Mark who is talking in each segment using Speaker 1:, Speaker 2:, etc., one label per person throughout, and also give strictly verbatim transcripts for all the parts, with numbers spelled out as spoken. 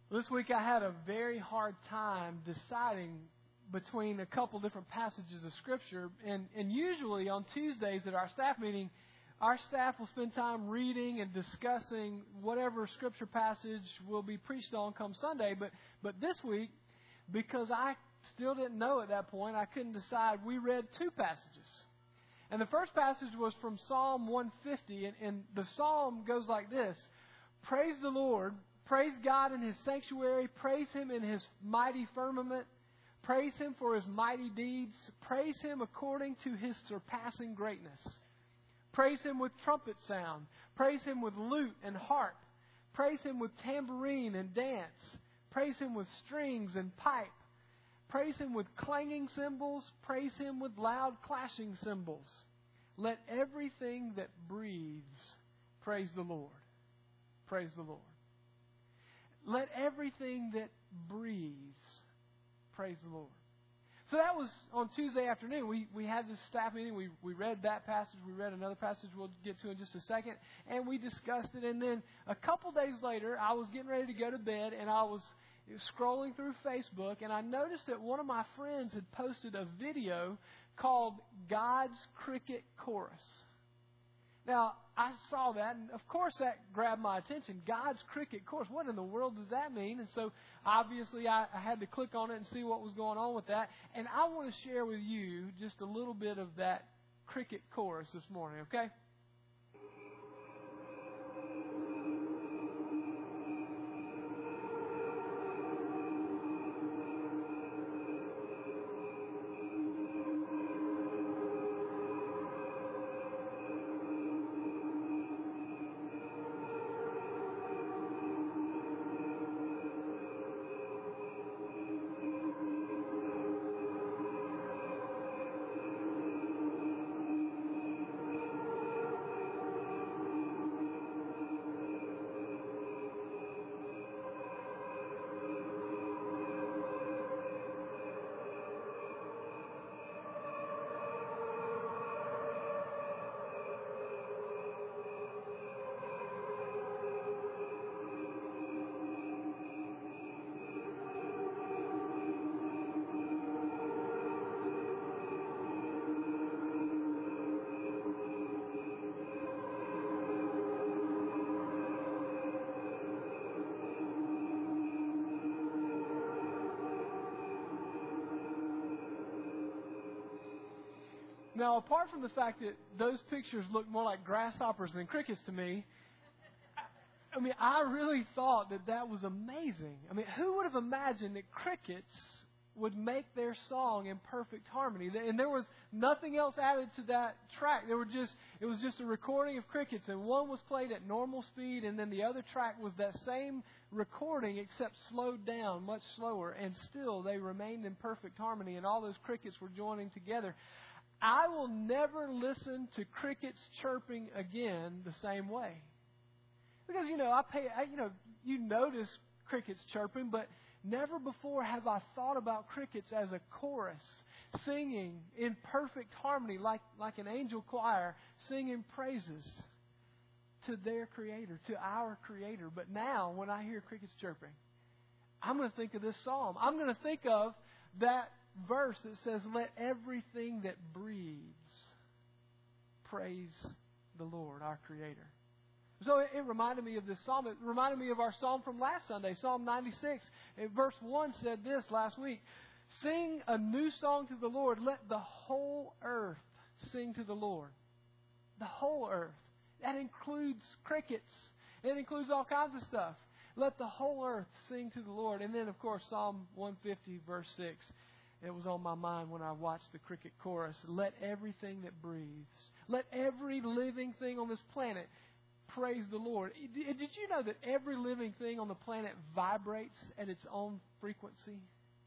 Speaker 1: This week I had a very hard time deciding between a couple different passages of Scripture. And, and usually on Tuesdays at our staff meeting, our staff will spend time reading and discussing whatever Scripture passage will be preached on come Sunday. But, but this week, because I still didn't know at that point, I couldn't decide, we read two passages. And the first passage was from Psalm one fifty, and, and the psalm goes like this: Praise the Lord, praise God in His sanctuary, praise Him in His mighty firmament, praise Him for His mighty deeds, praise Him according to His surpassing greatness. Praise Him with trumpet sound, praise Him with lute and harp, praise Him with tambourine and dance, praise Him with strings and pipe. Praise Him with clanging cymbals. Praise Him with loud clashing cymbals. Let everything that breathes praise the Lord. Praise the Lord. Let everything that breathes praise the Lord. So that was on Tuesday afternoon. We we had this staff meeting. We we read that passage. We read another passage we'll get to in just a second. And we discussed it. And then a couple days later, I was getting ready to go to bed, and I was scrolling through Facebook, and I noticed that one of my friends had posted a video called God's Cricket Chorus. Now, I saw that, and of course that grabbed my attention. God's Cricket Chorus. What in the world does that mean? And so, obviously, I, I had to click on it and see what was going on with that. And I want to share with you just a little bit of that cricket chorus this morning, okay? Now, apart from the fact that those pictures look more like grasshoppers than crickets to me, I mean, I really thought that that was amazing. I mean, who would have imagined that crickets would make their song in perfect harmony? And there was nothing else added to that track. There were just it was just a recording of crickets, and one was played at normal speed, and then the other track was that same recording except slowed down, much slower, and still they remained in perfect harmony, and all those crickets were joining together. I will never listen to crickets chirping again the same way. Because, you know, I pay, I, you know, you notice crickets chirping, but never before have I thought about crickets as a chorus, singing in perfect harmony like, like an angel choir, singing praises to their Creator, to our Creator. But now, when I hear crickets chirping, I'm going to think of this psalm. I'm going to think of that verse that says, let everything that breathes praise the Lord, our Creator. So it, it reminded me of this psalm. It reminded me of our psalm from last Sunday, Psalm ninety-six. And verse one said this last week: Sing a new song to the Lord. Let the whole earth sing to the Lord. The whole earth. That includes crickets. It includes all kinds of stuff. Let the whole earth sing to the Lord. And then, of course, Psalm one fifty, verse six. It was on my mind when I watched the cricket chorus. Let everything that breathes, let every living thing on this planet praise the Lord. Did you know that every living thing on the planet vibrates at its own frequency?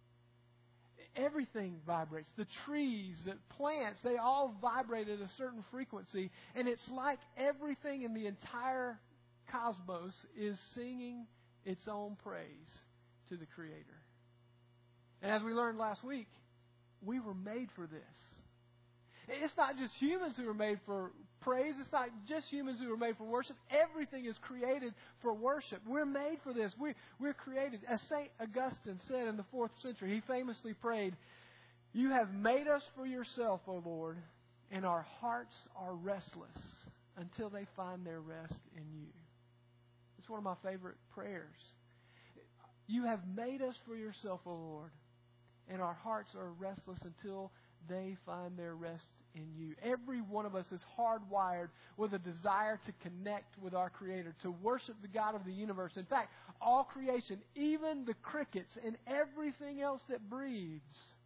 Speaker 1: Everything vibrates. The trees, the plants, they all vibrate at a certain frequency. And it's like everything in the entire cosmos is singing its own praise to the Creator. And as we learned last week, we were made for this. It's not just humans who are made for praise. It's not just humans who are made for worship. Everything is created for worship. We're made for this. We're, we're created. As Saint Augustine said in the fourth century, he famously prayed, "You have made us for yourself, O Lord, and our hearts are restless until they find their rest in you." It's one of my favorite prayers. You have made us for yourself, O Lord, and our hearts are restless until they find their rest in you. Every one of us is hardwired with a desire to connect with our Creator, to worship the God of the universe. In fact, all creation, even the crickets and everything else that breathes,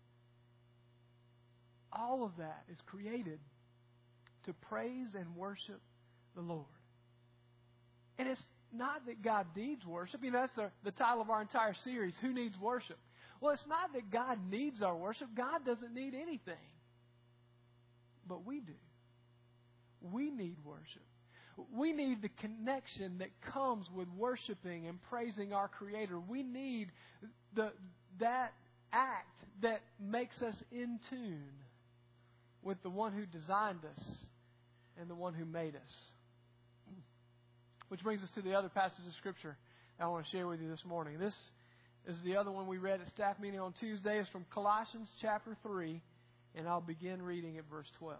Speaker 1: all of that is created to praise and worship the Lord. And it's not that God needs worship. You know, that's the, the title of our entire series, Who Needs Worship? Well, it's not that God needs our worship. God doesn't need anything. But we do. We need worship. We need the connection that comes with worshiping and praising our Creator. We need the that act that makes us in tune with the one who designed us and the one who made us. Which brings us to the other passage of Scripture I want to share with you this morning. This is the other one we read at staff meeting on Tuesday. It's from Colossians chapter three, and I'll begin reading at verse twelve.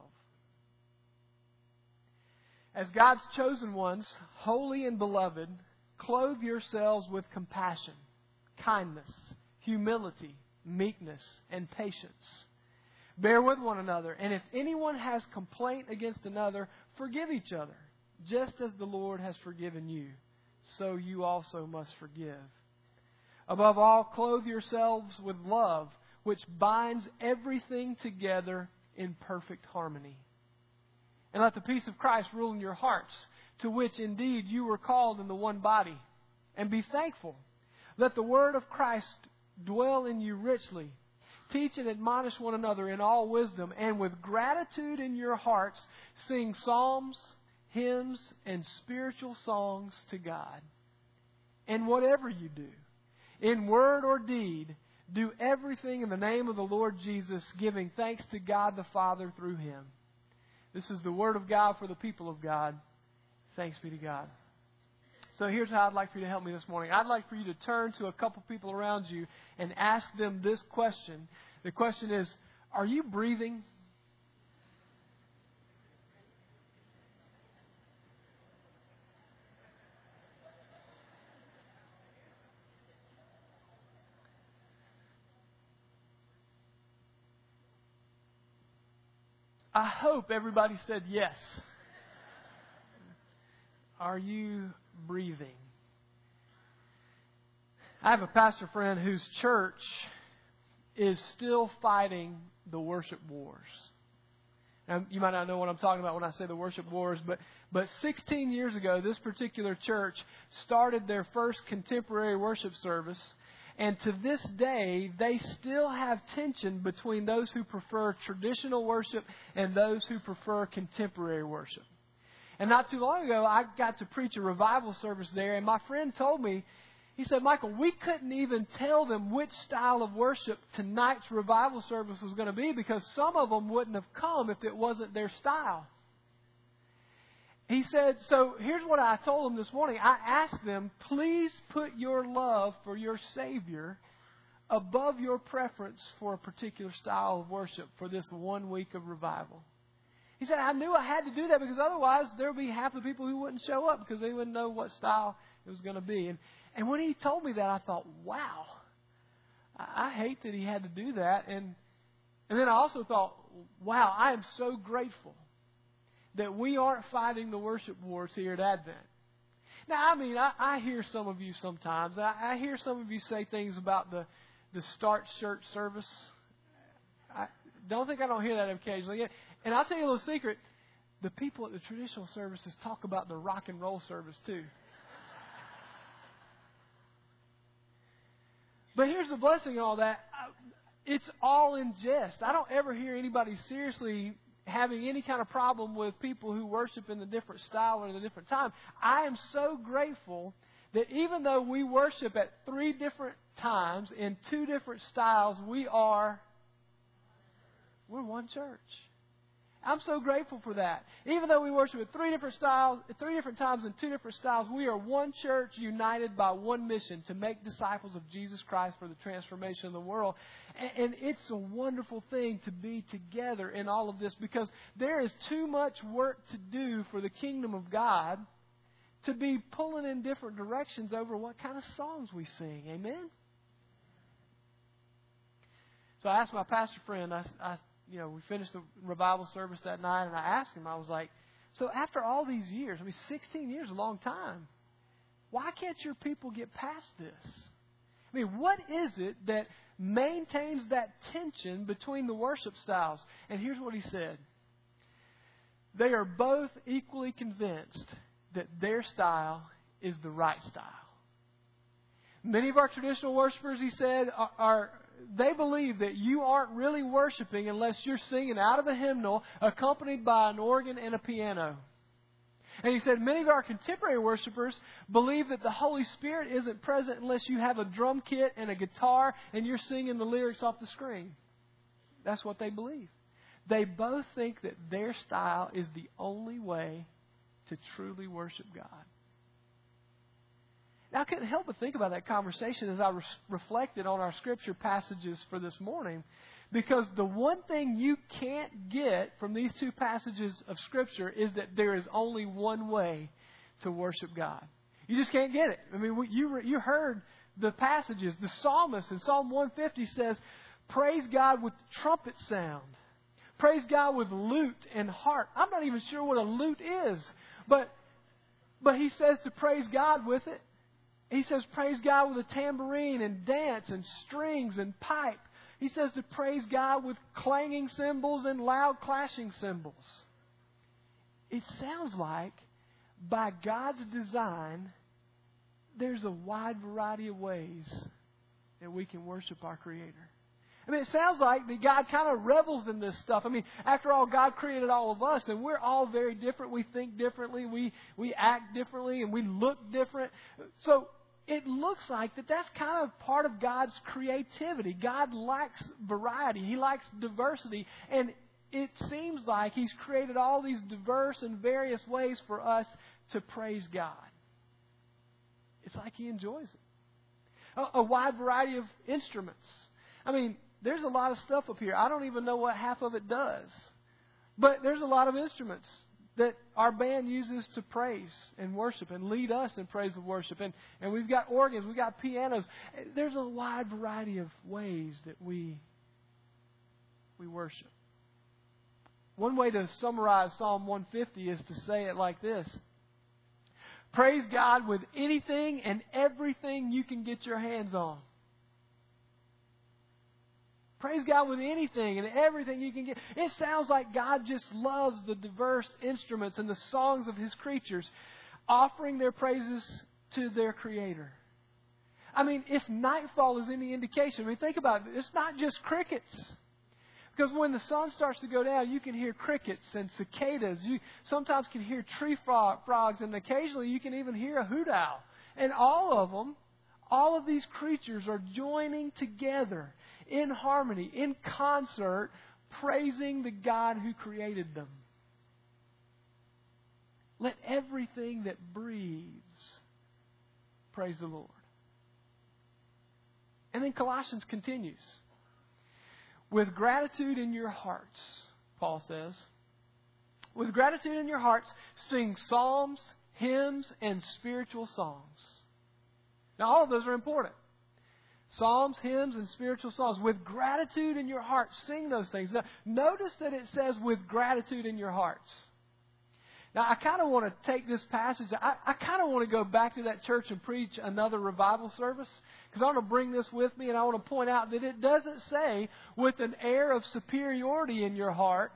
Speaker 1: As God's chosen ones, holy and beloved, clothe yourselves with compassion, kindness, humility, meekness, and patience. Bear with one another, and if anyone has complaint against another, forgive each other, just as the Lord has forgiven you, so you also must forgive. Above all, clothe yourselves with love, which binds everything together in perfect harmony. And let the peace of Christ rule in your hearts, to which indeed you were called in the one body. And be thankful. Let the word of Christ dwell in you richly. Teach and admonish one another in all wisdom, and with gratitude in your hearts, sing psalms, hymns, and spiritual songs to God. And whatever you do, in word or deed, do everything in the name of the Lord Jesus, giving thanks to God the Father through Him. This is the Word of God for the people of God. Thanks be to God. So here's how I'd like for you to help me this morning. I'd like for you to turn to a couple people around you and ask them this question. The question is, are you breathing? I hope everybody said yes. Are you breathing? I have a pastor friend whose church is still fighting the worship wars. Now, you might not know what I'm talking about when I say the worship wars, but, but sixteen years ago, this particular church started their first contemporary worship service. And to this day, they still have tension between those who prefer traditional worship and those who prefer contemporary worship. And not too long ago, I got to preach a revival service there, and my friend told me, he said, Michael, we couldn't even tell them which style of worship tonight's revival service was going to be because some of them wouldn't have come if it wasn't their style. He said, so here's what I told them this morning. I asked them, please put your love for your Savior above your preference for a particular style of worship for this one week of revival. He said, I knew I had to do that because otherwise there would be half the people who wouldn't show up because they wouldn't know what style it was going to be. And, and when he told me that, I thought, wow, I, I hate that he had to do that. And, and then I also thought, wow, I am so grateful that we aren't fighting the worship wars here at Advent. Now, I mean, I, I hear some of you sometimes. I, I hear some of you say things about the, the start church service. I don't think I don't hear that occasionally. And I'll tell you a little secret. The people at the traditional services talk about the rock and roll service too. But here's the blessing in all that. It's all in jest. I don't ever hear anybody seriously having any kind of problem with people who worship in the different style or in a different time. I am so grateful that even though we worship at three different times in two different styles, we are we're one church. I'm so grateful for that. Even though we worship at three different styles, three different times in two different styles, we are one church united by one mission to make disciples of Jesus Christ for the transformation of the world. And, and it's a wonderful thing to be together in all of this, because there is too much work to do for the kingdom of God to be pulling in different directions over what kind of songs we sing. Amen? So I asked my pastor friend, I, I You know, we finished the revival service that night, and I asked him, I was like, so after all these years, I mean, sixteen years is a long time, why can't your people get past this? I mean, what is it that maintains that tension between the worship styles? And here's what he said. They are both equally convinced that their style is the right style. Many of our traditional worshipers, he said, are... are they believe that you aren't really worshiping unless you're singing out of a hymnal accompanied by an organ and a piano. And he said many of our contemporary worshipers believe that the Holy Spirit isn't present unless you have a drum kit and a guitar and you're singing the lyrics off the screen. That's what they believe. They both think that their style is the only way to truly worship God. Now, I couldn't help but think about that conversation as I re- reflected on our scripture passages for this morning, because the one thing you can't get from these two passages of Scripture is that there is only one way to worship God. You just can't get it. I mean, you you heard the passages. The psalmist in Psalm one fifty says, praise God with trumpet sound. Praise God with lute and harp. I'm not even sure what a lute is, but but he says to praise God with it. He says, praise God with a tambourine and dance and strings and pipe. He says to praise God with clanging cymbals and loud clashing cymbals. It sounds like by God's design, there's a wide variety of ways that we can worship our Creator. I mean, it sounds like that God kind of revels in this stuff. I mean, after all, God created all of us, and we're all very different. We think differently, we, we act differently, and we look different. So it looks like that that's kind of part of God's creativity. God likes variety. He likes diversity. And it seems like He's created all these diverse and various ways for us to praise God. It's like He enjoys it. A, a wide variety of instruments. I mean, there's a lot of stuff up here. I don't even know what half of it does. But there's a lot of instruments that our band uses to praise and worship and lead us in praise and worship. And, and we've got organs, we've got pianos. There's a wide variety of ways that we, we worship. One way to summarize Psalm one fifty is to say it like this. Praise God with anything and everything you can get your hands on. Praise God with anything and everything you can get. It sounds like God just loves the diverse instruments and the songs of His creatures, offering their praises to their Creator. I mean, if nightfall is any indication, I mean, think about it. It's not just crickets. Because when the sun starts to go down, you can hear crickets and cicadas. You sometimes can hear tree frogs, and occasionally you can even hear a hoot owl. And all of them, all of these creatures are joining together in harmony, in concert, praising the God who created them. Let everything that breathes praise the Lord. And then Colossians continues. With gratitude in your hearts, Paul says, with gratitude in your hearts, sing psalms, hymns, and spiritual songs. Now, all of those are important. Psalms, hymns, and spiritual songs. With gratitude in your hearts, sing those things. Now, notice that it says with gratitude in your hearts. Now, I kind of want to take this passage. I, I kind of want to go back to that church and preach another revival service, because I want to bring this with me, and I want to point out that it doesn't say with an air of superiority in your heart,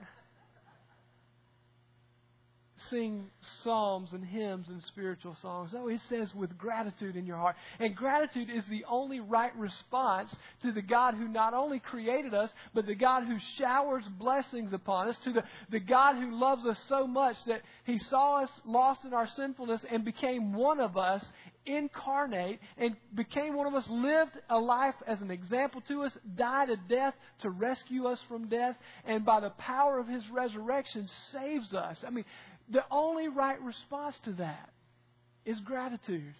Speaker 1: sing psalms and hymns and spiritual songs. No, it says with gratitude in your heart. And gratitude is the only right response to the God who not only created us, but the God who showers blessings upon us, to the, the God who loves us so much that He saw us lost in our sinfulness and became one of us incarnate and became one of us, lived a life as an example to us, died a death to rescue us from death, and by the power of His resurrection saves us. I mean, the only right response to that is gratitude.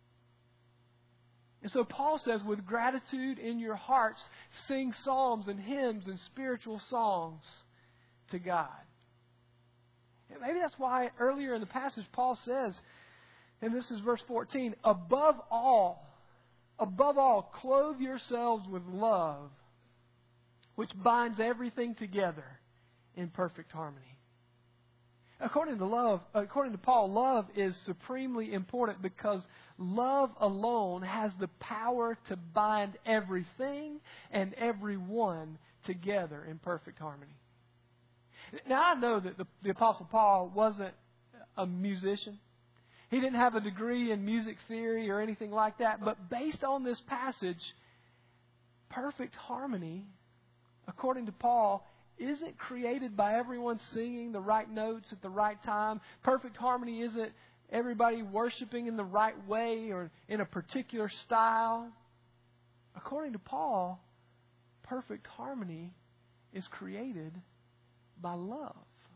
Speaker 1: And so Paul says, with gratitude in your hearts, sing psalms and hymns and spiritual songs to God. And maybe that's why earlier in the passage Paul says, and this is verse fourteen, above all, above all, clothe yourselves with love, which binds everything together in perfect harmony. According to love, according to Paul, love is supremely important because love alone has the power to bind everything and everyone together in perfect harmony. Now, I know that the, the Apostle Paul wasn't a musician. He didn't have a degree in music theory or anything like that. But based on this passage, perfect harmony, according to Paul, isn't created by everyone singing the right notes at the right time. Perfect harmony isn't everybody worshiping in the right way or in a particular style. According to Paul, perfect harmony is created by love.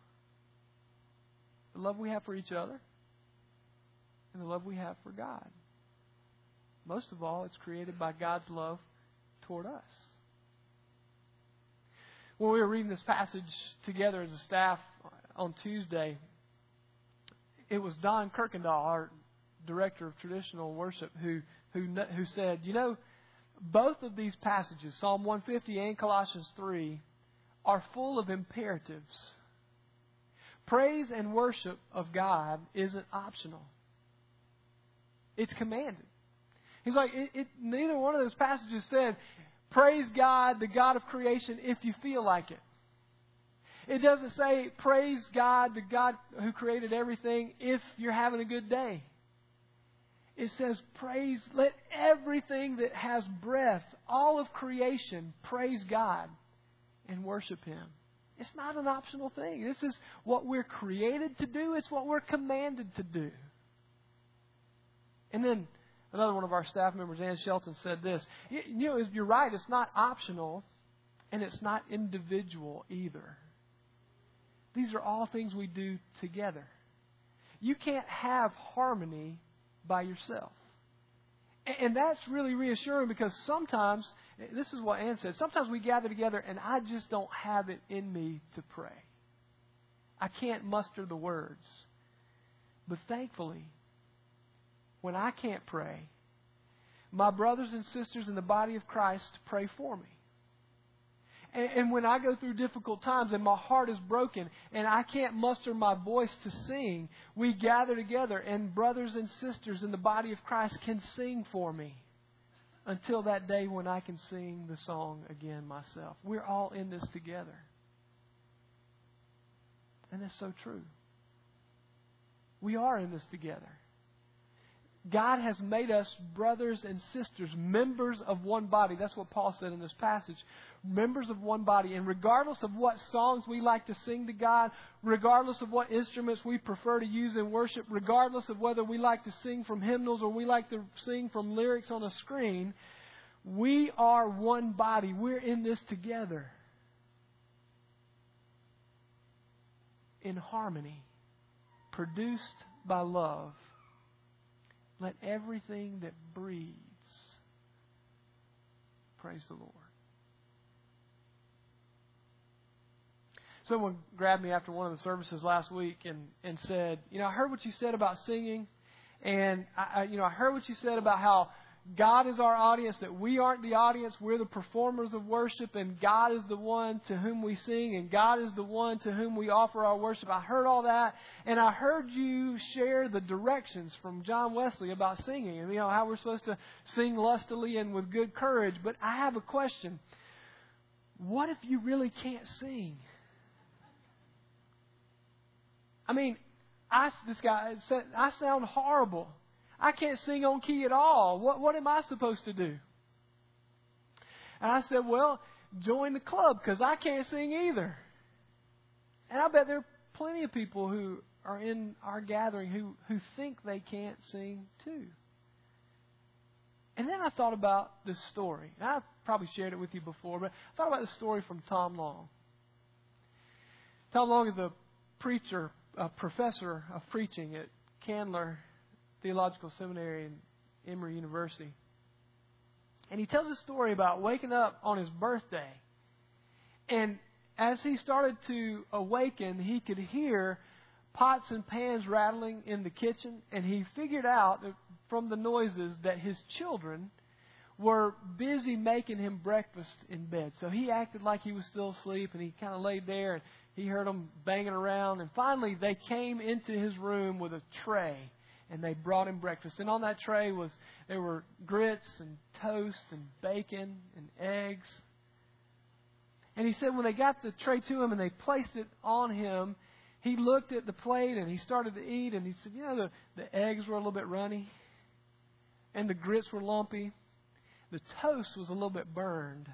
Speaker 1: The love we have for each other and the love we have for God. Most of all, it's created by God's love toward us. When we were reading this passage together as a staff on Tuesday, it was Don Kirkendall, our director of traditional worship, who who who said, you know, both of these passages, Psalm one fifty and Colossians three, are full of imperatives. Praise and worship of God isn't optional. It's commanded. He's like, it, it, neither one of those passages said, praise God, the God of creation, if you feel like it. It doesn't say, praise God, the God who created everything, if you're having a good day. It says, praise, let everything that has breath, all of creation, praise God and worship Him. It's not an optional thing. This is what we're created to do. It's what we're commanded to do. And then another one of our staff members, Ann Shelton, said this. You know, you're right. It's not optional, and it's not individual either. These are all things we do together. You can't have harmony by yourself. And that's really reassuring because sometimes, this is what Ann said, sometimes we gather together and I just don't have it in me to pray. I can't muster the words. But thankfully, when I can't pray, my brothers and sisters in the body of Christ pray for me. And, and when I go through difficult times and my heart is broken and I can't muster my voice to sing, we gather together and brothers and sisters in the body of Christ can sing for me until that day when I can sing the song again myself. We're all in this together. And it's so true. We are in this together. God has made us brothers and sisters, members of one body. That's what Paul said in this passage. Members of one body. And regardless of what songs we like to sing to God, regardless of what instruments we prefer to use in worship, regardless of whether we like to sing from hymnals or we like to sing from lyrics on a screen, we are one body. We're in this together. In harmony. Produced by love. Let everything that breathes praise the Lord. Someone grabbed me after one of the services last week and, and said, you know, I heard what you said about singing, and I, I, you know, I heard what you said about how God is our audience, that we aren't the audience, we're the performers of worship, and God is the one to whom we sing, and God is the one to whom we offer our worship. I heard all that, and I heard you share the directions from John Wesley about singing, and you know, how we're supposed to sing lustily and with good courage. But I have a question. What if you really can't sing? I mean, I, this guy said, I sound horrible. I can't sing on key at all. What what am I supposed to do? And I said, well, join the club because I can't sing either. And I bet there are plenty of people who are in our gathering who, who think they can't sing too. And then I thought about this story. And I've probably shared it with you before, but I thought about this story from Tom Long. Tom Long is a preacher, a professor of preaching at Candler Theological Seminary and Emory University. And he tells a story about waking up on his birthday. And as he started to awaken, he could hear pots and pans rattling in the kitchen. And he figured out from the noises that his children were busy making him breakfast in bed. So he acted like he was still asleep, and he kind of laid there, and he heard them banging around. And finally, they came into his room with a tray, and they brought him breakfast. And on that tray was there were grits and toast and bacon and eggs. And he said when they got the tray to him and they placed it on him, he looked at the plate and he started to eat. And he said, you know, the, the eggs were a little bit runny, and the grits were lumpy. The toast was a little bit burned.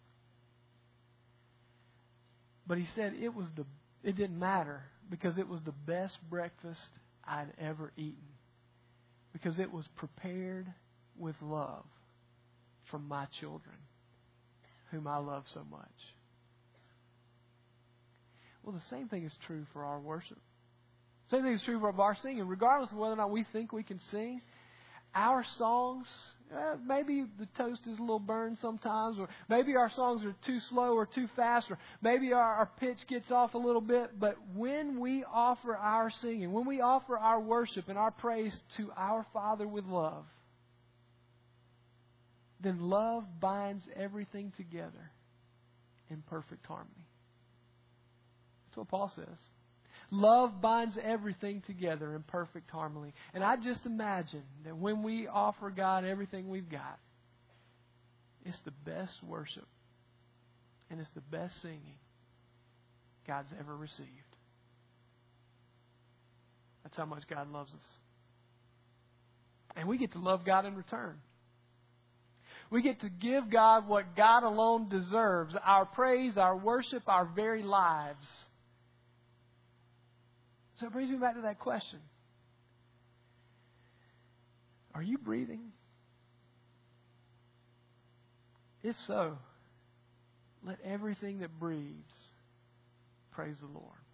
Speaker 1: But he said it was the it didn't matter because it was the best breakfast I'd ever eaten. Because it was prepared with love from my children, whom I love so much. Well, the same thing is true for our worship. Same thing is true for our singing. Regardless of whether or not we think we can sing, our songs, eh, maybe the toast is a little burned sometimes, or maybe our songs are too slow or too fast, or maybe our, our pitch gets off a little bit. But when we offer our singing, when we offer our worship and our praise to our Father with love, then love binds everything together in perfect harmony. That's what Paul says. Love binds everything together in perfect harmony. And I just imagine that when we offer God everything we've got, it's the best worship and it's the best singing God's ever received. That's how much God loves us. And we get to love God in return. We get to give God what God alone deserves, our praise, our worship, our very lives. So it brings me back to that question. Are you breathing? If so, let everything that breathes praise the Lord.